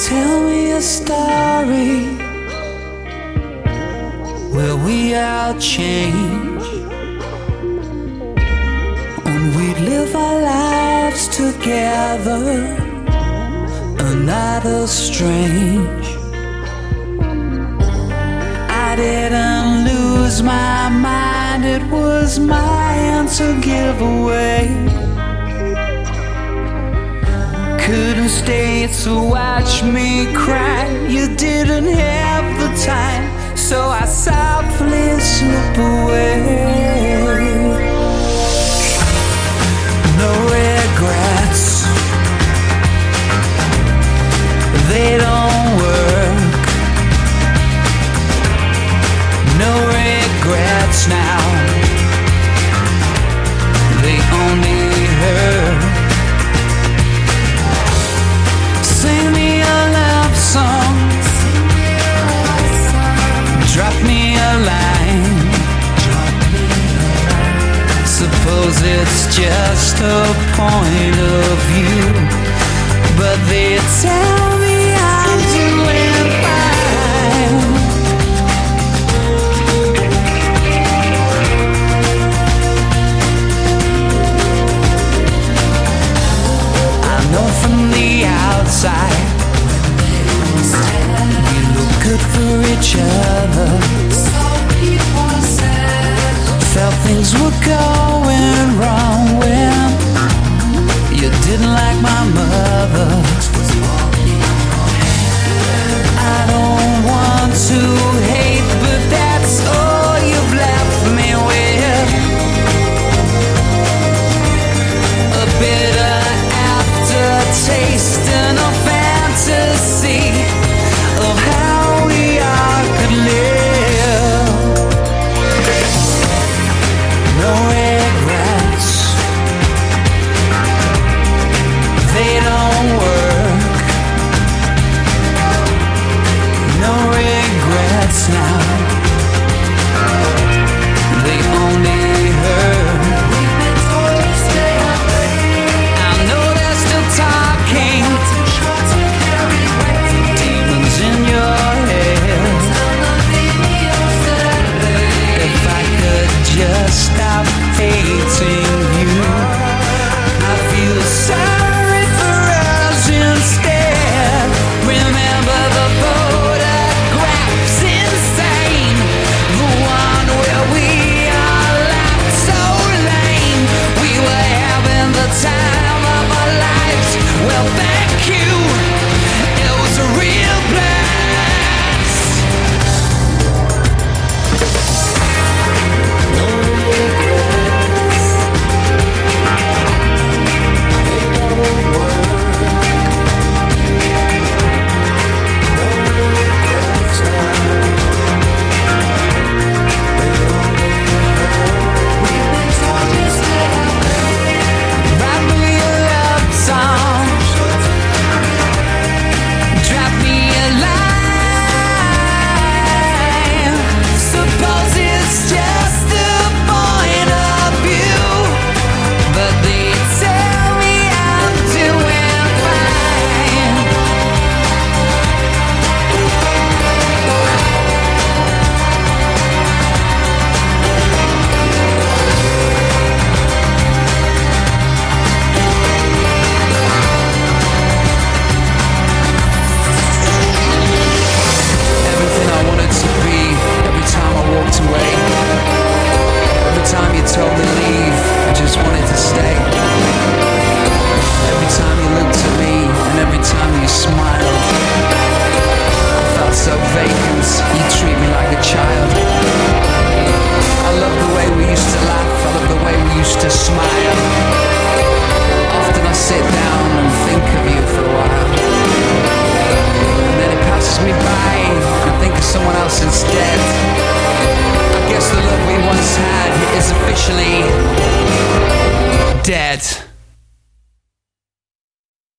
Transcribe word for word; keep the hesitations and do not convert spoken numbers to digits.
Tell me a story where we all change and we'd live our lives together and not as strange. I didn't lose my mind, it was mine to give away. Couldn't stay to watch me cry. You didn't have the time, so I softly slip away. No regrets, they don't work. No regrets now, they only hurt. Sing me a love song, drop me a line. Suppose it's just a point of view, but they tell me I'm doing fine. I know from the outside we look good for each other. Felt things were going wrong when you didn't like my mother.